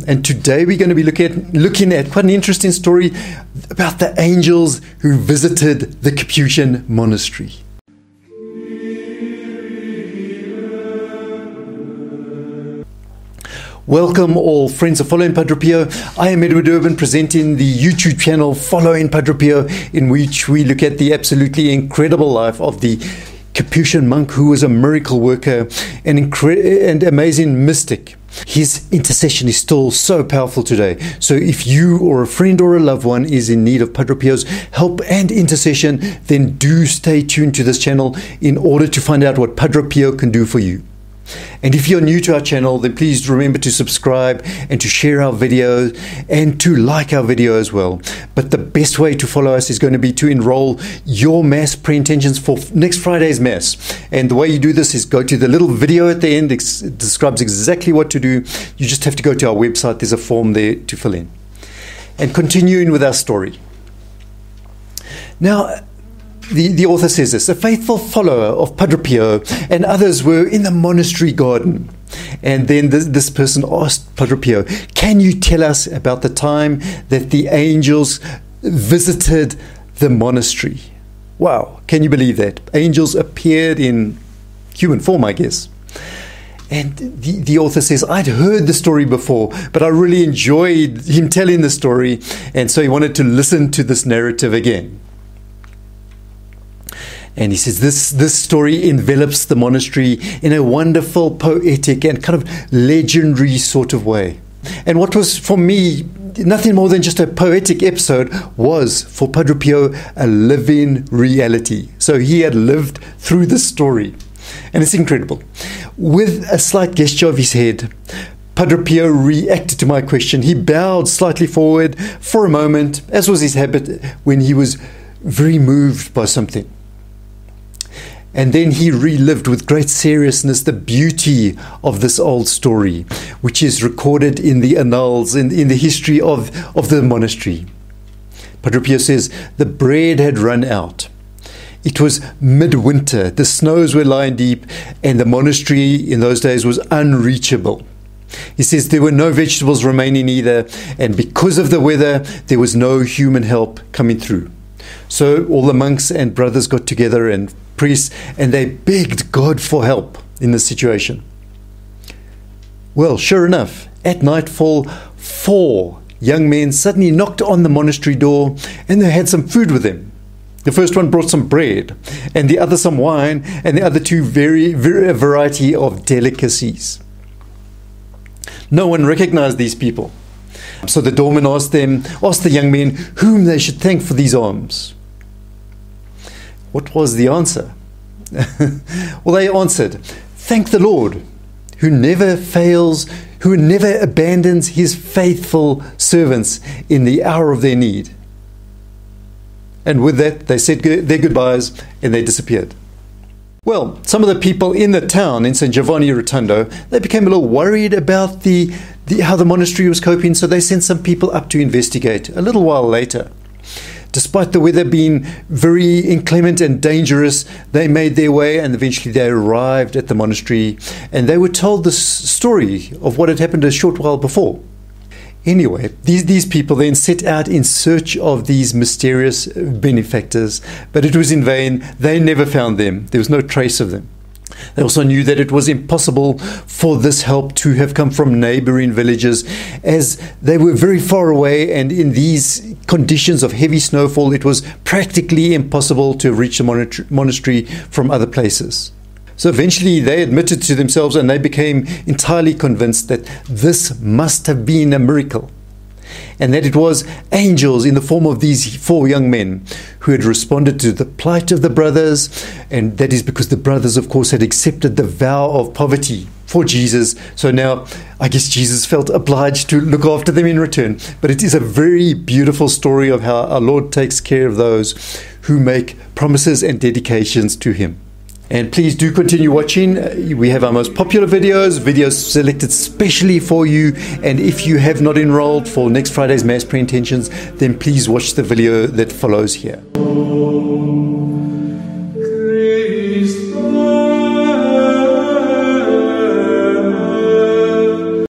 And today we're going to be looking at quite an interesting story about the angels who visited the Capuchin monastery. Welcome all friends of Following Padre Pio. I am Edward Urban, presenting the YouTube channel Following Padre Pio, in which we look at the absolutely incredible life of the Capuchin monk who was a miracle worker and amazing mystic. His intercession is still so powerful today. So if you or a friend or a loved one is in need of Padre Pio's help and intercession, then do stay tuned to this channel in order to find out what Padre Pio can do for you. And if you're new to our channel, then please remember to subscribe and to share our videos and to like our video as well. But the best way to follow us is going to be to enroll your Mass pre-intentions for next Friday's Mass. And the way you do this is go to the little video at the end. It describes exactly what to do. You just have to go to our website. There's a form there to fill in. And continuing with our story. Now, the author says this: a faithful follower of Padre Pio and others were in the monastery garden. And then this person asked Padre Pio, "Can you tell us about the time that the angels visited the monastery?" Wow, can you believe that? Angels appeared in human form, I guess. And the author says, "I'd heard the story before, but I really enjoyed him telling the story, and so he wanted to listen to this narrative again." And he says this story envelops the monastery in a wonderful, poetic and kind of legendary sort of way. And what was for me nothing more than just a poetic episode was for Padre Pio a living reality. So he had lived through the story. And it's incredible. With a slight gesture of his head, Padre Pio reacted to my question. He bowed slightly forward for a moment, as was his habit when he was very moved by something. And then he relived with great seriousness the beauty of this old story, which is recorded in the annals, in the history of the monastery. Padre Pio says, the bread had run out. It was midwinter, the snows were lying deep, and the monastery in those days was unreachable. He says there were no vegetables remaining either, and because of the weather, there was no human help coming through. So all the monks and brothers got together, and priests, and they begged God for help in this situation. Well, sure enough, at nightfall, 4 young men suddenly knocked on the monastery door, and they had some food with them. The first one brought some bread, and the other some wine, and the other 2 a variety of delicacies. No one recognized these people. So the doorman asked the young men whom they should thank for these alms. What was the answer? Well, they answered, "Thank the Lord, who never fails, who never abandons his faithful servants in the hour of their need." And with that, they said their goodbyes and they disappeared. Well, some of the people in the town, in St. Giovanni Rotondo, they became a little worried about how the monastery was coping, so they sent some people up to investigate a little while later. Despite the weather being very inclement and dangerous, they made their way, and eventually they arrived at the monastery, and they were told the story of what had happened a short while before. Anyway, these people then set out in search of these mysterious benefactors, but it was in vain. They never found them. There was no trace of them. They also knew that it was impossible for this help to have come from neighboring villages, as they were very far away, and in these conditions of heavy snowfall, it was practically impossible to reach the monastery from other places. So eventually they admitted to themselves, and they became entirely convinced that this must have been a miracle, and that it was angels in the form of these 4 young men who had responded to the plight of the brothers. And that is because the brothers, of course, had accepted the vow of poverty for Jesus. So now I guess Jesus felt obliged to look after them in return. But it is a very beautiful story of how our Lord takes care of those who make promises and dedications to him. And please do continue watching. We have our most popular videos selected specially for you. And if you have not enrolled for next Friday's Mass pre-intentions, then please watch the video that follows here.